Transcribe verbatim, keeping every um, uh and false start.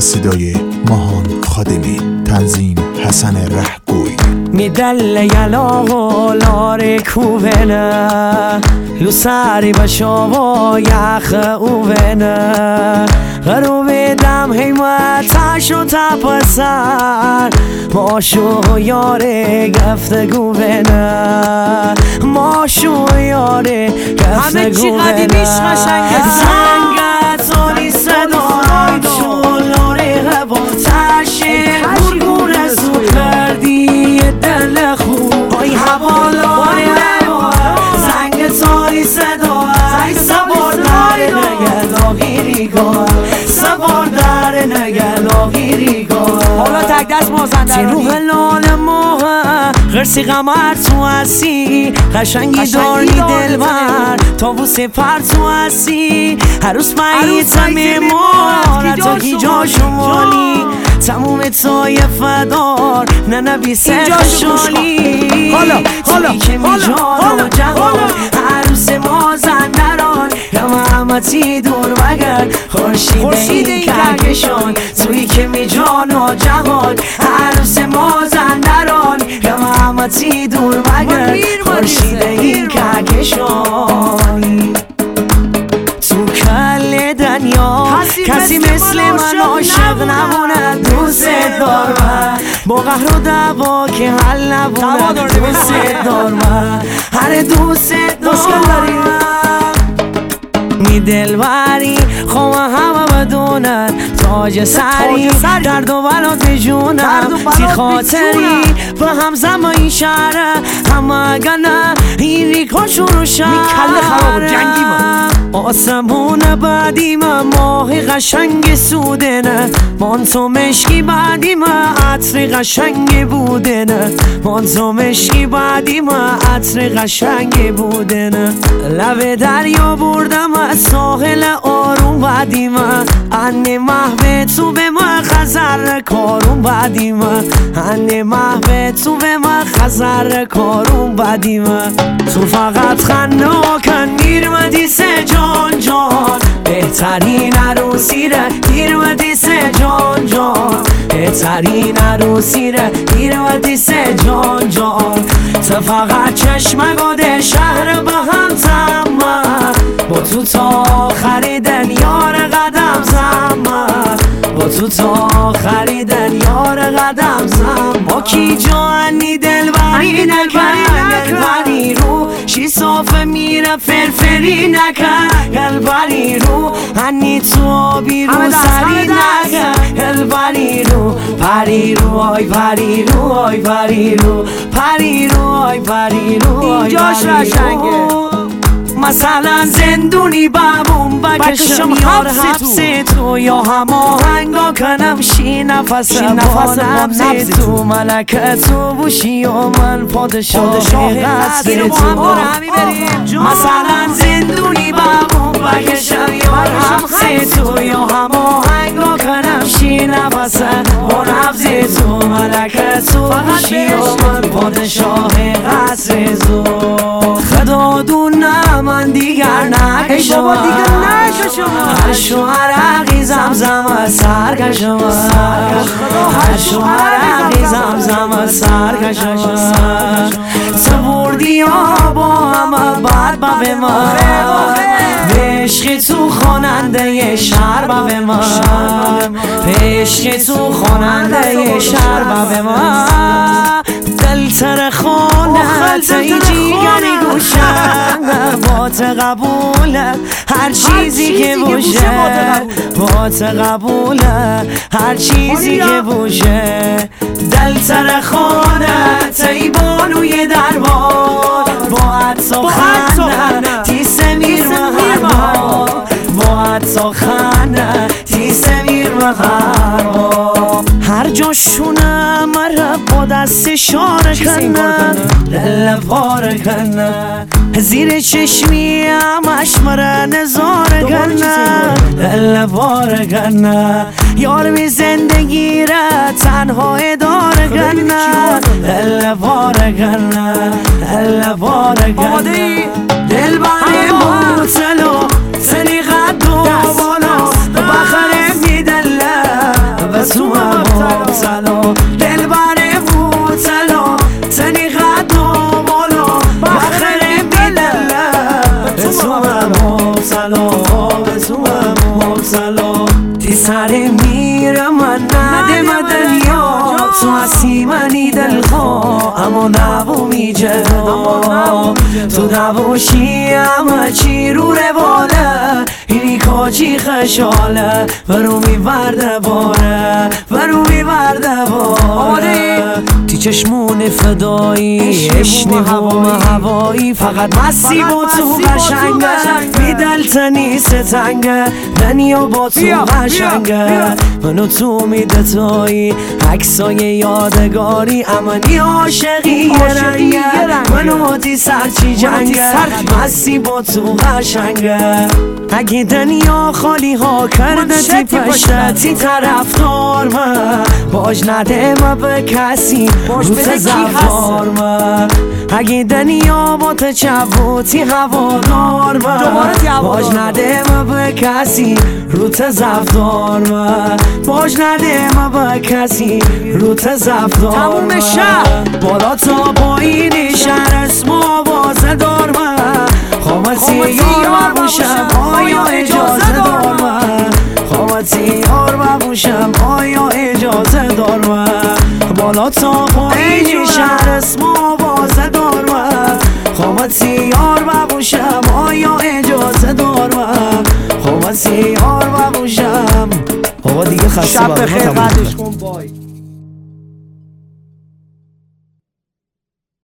صدای ماهان خادمی، تنظیم حسن رهگوی. میدل یلا و لار کوبنه لوساری بشاوا یخ اوبنه غروب دم حیمتش و تپسر ماشو یاره گفتگو بنه ماشو یاره گفتگو بنه زنگت آنی صدای شلاره با تشه گرگون زود کردی دل خوب آی حوالای زنگ تاری صدای سوار در نگه لاغیریگاه سوار در نگه لاغیریگاه حالا تک دست مازندرانی تی روح لال ماه غرسی قمر تو هستی قشنگی داری دل بر تابوس پر تو هستی عروس مهیتم مار تو هیجا شمالی تموم تای فدار نه نبیسه خشالی حالا حالا که می جان و جهان عروس مازندران یا محمدی دور بگر خورشید این کهکشان توی که می جان و جهان عروس مازندران یا محمدی دور بگر خورشید این کهکشان تو کل دنیا کسی مثل من عاشق نمونه دوست دار من با قهر و دعوا که حل نبونه دوست دار من هر دوست دار می دلبری خواه همه بدونن تاج سری درد و بلات بجونم تی خاطری و همزم این شهره همه گنه این ریکا شروع شهره آسمون بعدی من ماه قشنگ سوده نه من تو مشکی بعدی من عطر قشنگ بوده نه من تو مشکی بعدی من عطر قشنگ بوده نه لب دریا بردم از ساحل آروم بعدی من انه محو تو به من خزر کارون بعدی من انه محو تو به من خزر کارون بعدی من تو فقط خناکن میرمدی سه جان جان بهترین عروسی ره میرمدی سه جان جان بهترین عروسی ره میرمدی سه جان جان تو فقط چشم گاده شهر با هم تمام با تو تا خریدن یار قدم زمان با تو تا خریدن یار قدم زمان با کی جانی دل بری نکن گلبری رو شی صافه میره فرفری نکن گلبری رو هنی تو آبی رو سری نکن گلبری رو پری رو آی پری رو آی پری رو پری رو آی پری رو اینجاش رشنگه مثلا زندونی بابون بکشم یار حبس تو یا هماهنگا کنم شی نفس با نبز تو ملکه تو بوشی و من پادشاه قصر تو مثلا زندونی بابون بکشم یار حبس تو یا هماهنگا کنم شی نفس با نبز تو ملکه تو بوشی و من پادشاه قصر تو خدا دونم من دیگر نکشم هر شوهر عقی زمزم سر کشم هر شوهر عقی زمزم سر کشم تو بردی ها با همه بعد با به من به عشق تو خواننده شهر با به من به عشق تو خواننده شهر با به من دل تر خانت ای جیگری گوشم با قبوله هر چیزی که باشه با قبوله هر چیزی که باشه دل تر خانت ای بانوی دربار با عطا خانه تی سمیر مهربان با عطا خانه تی سمیر مهربان هر جا شونه مرا با دست شاره کنه دل پاره کنه زیر چشمی همش مرا نظاره کنه دل پاره کنه یار بی زندگی را تنها اداره کنه دل پاره کنه دل پاره کنه دل باره موتلو سنی قد و بالا بخره می دله وقتی سر میره من نده دنیا تو هستی منی دلخواه اما نبومی جدا تو نباشی همه چی رو رواله اینی کاچی خشاله برو میورده باره برو میورده باره تی چشمون فدایی اشنی و هوایی فقط مسی با تو قشنگه میدلتنی ستنگه دنیا با تو قشنگه منو تو میدتایی عکسای یادگاری امنی عاشقی یه رنگه منو تی سرچی جنگه مسی با تو قشنگه اگه دنیا خالی ها کرده تی پشتی طرفدار من باج نده ما به کسی رو تزفار من اگه دنیا با تچبوتی هوادار من باج نده ما به کسی رو تزفدار من باج نده ما به کسی رو تزفدار من بالا تا پایین شهر اسم آوازه دار من خامتی یار باشم آیا اجازه دار من خامتی یار باشم آیا اجازه دار من بالا تا پایین شهر اسم آوازه دار من خامتی یار باشم آیا اجازه دار من خامتی یار باشم آقا دیگه خسته شب بخیر بعدش کن